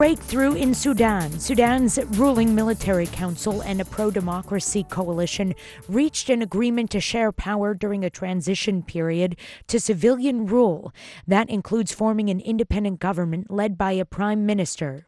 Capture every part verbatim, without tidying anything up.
Breakthrough in Sudan. Sudan's ruling military council and a pro-democracy coalition reached an agreement to share power during a transition period to civilian rule. That includes forming an independent government led by a prime minister.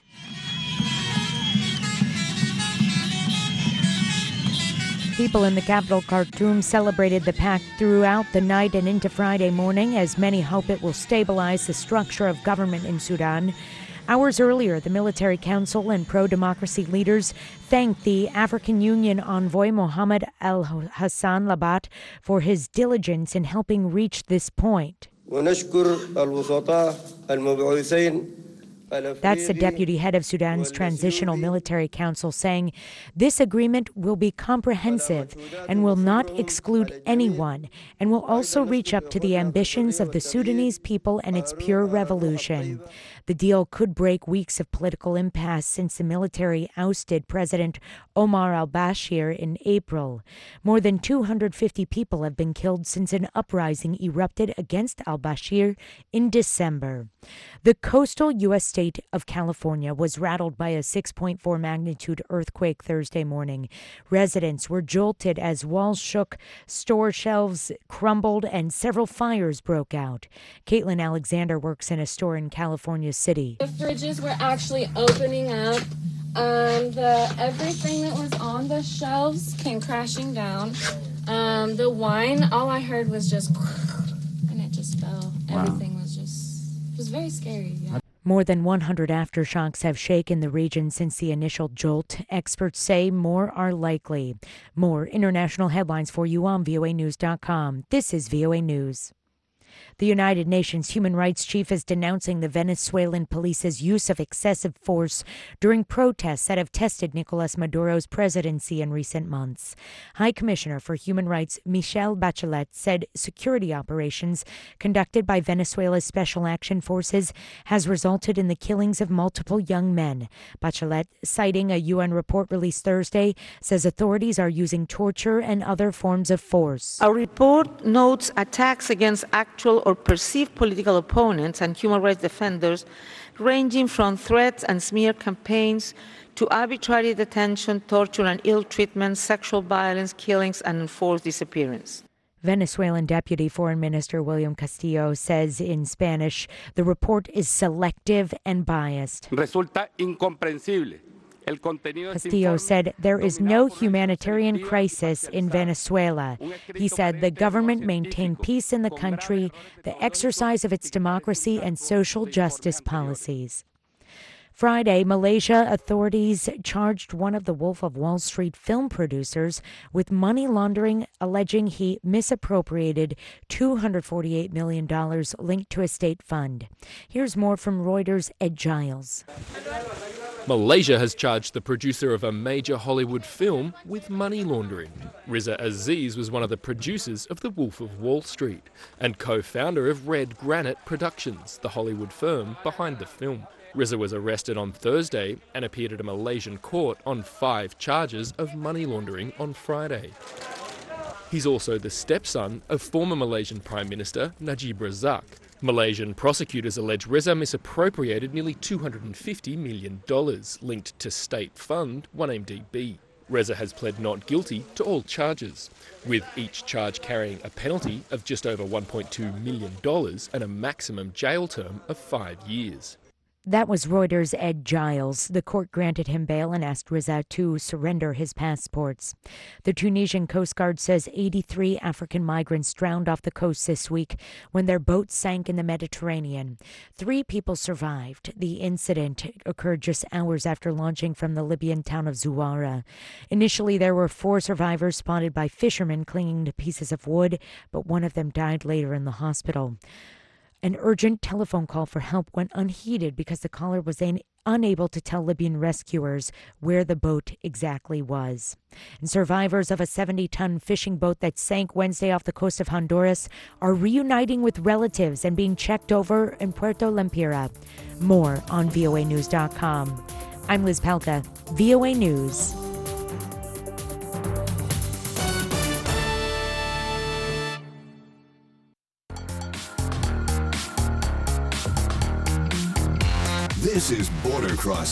People in the capital, Khartoum, celebrated the pact throughout the night and into Friday morning, as many hope it will stabilize the structure of government in Sudan. Hours earlier, the military council and pro-democracy leaders thanked the African Union envoy Mohamed Al-Hassan Labat for his diligence in helping reach this point. That's the deputy head of Sudan's Transitional Military Council saying this agreement will be comprehensive and will not exclude anyone and will also reach up to the ambitions of the Sudanese people and its pure revolution. The deal could break weeks of political impasse since the military ousted President Omar al-Bashir in April. More than two hundred fifty people have been killed since an uprising erupted against al-Bashir in December. The coastal U S state of California was rattled by a six point four magnitude earthquake Thursday morning. Residents were jolted as walls shook, store shelves crumbled, and several fires broke out. Caitlin Alexander works in a store in California City. The fridges were actually opening up. Um, the everything that was on the shelves came crashing down. Um, the wine, all I heard was just, and it just fell. Wow. Everything was just, it was very scary. Yeah. More than one hundred aftershocks have shaken the region since the initial jolt. Experts say more are likely. More international headlines for you on V O A news dot com. This is V O A News. The United Nations human rights chief is denouncing the Venezuelan police's use of excessive force during protests that have tested Nicolas Maduro's presidency in recent months. High Commissioner for Human Rights Michelle Bachelet said security operations conducted by Venezuela's Special Action Forces has resulted in the killings of multiple young men. Bachelet, citing a U N report released Thursday, says authorities are using torture and other forms of force. Our report notes attacks against actual or perceived political opponents and human rights defenders, ranging from threats and smear campaigns to arbitrary detention, torture and ill treatment, sexual violence, killings, and enforced disappearance. Venezuelan Deputy Foreign Minister William Castillo says in Spanish the report is selective and biased. Resulta incomprensible. Castillo said there is no humanitarian crisis in Venezuela. He said the government maintained peace in the country, the exercise of its democracy and social justice policies. Friday, Malaysia authorities charged one of the Wolf of Wall Street film producers with money laundering, alleging he misappropriated two hundred forty-eight million dollars linked to a state fund. Here's more from Reuters' Ed Giles. Malaysia has charged the producer of a major Hollywood film with money laundering. Riza Aziz was one of the producers of The Wolf of Wall Street and co-founder of Red Granite Productions, the Hollywood firm behind the film. Riza was arrested on Thursday and appeared at a Malaysian court on five charges of money laundering on Friday. He's also the stepson of former Malaysian Prime Minister Najib Razak. Malaysian prosecutors allege Reza misappropriated nearly two hundred fifty million dollars linked to state fund one M D B. Reza has pled not guilty to all charges, with each charge carrying a penalty of just over one point two million dollars and a maximum jail term of five years. That was Reuters' Ed Giles. The court granted him bail and asked Riza to surrender his passports. The Tunisian Coast Guard says eighty-three African migrants drowned off the coast this week when their boat sank in the Mediterranean. Three people survived. The incident occurred just hours after launching from the Libyan town of Zuwara. Initially, there were four survivors spotted by fishermen clinging to pieces of wood, but one of them died later in the hospital. An urgent telephone call for help went unheeded because the caller was un- unable to tell Libyan rescuers where the boat exactly was. And survivors of a seventy-ton fishing boat that sank Wednesday off the coast of Honduras are reuniting with relatives and being checked over in Puerto Lempira. More on V O A news dot com. I'm Liz Palka, V O A News. This is Border Crossing.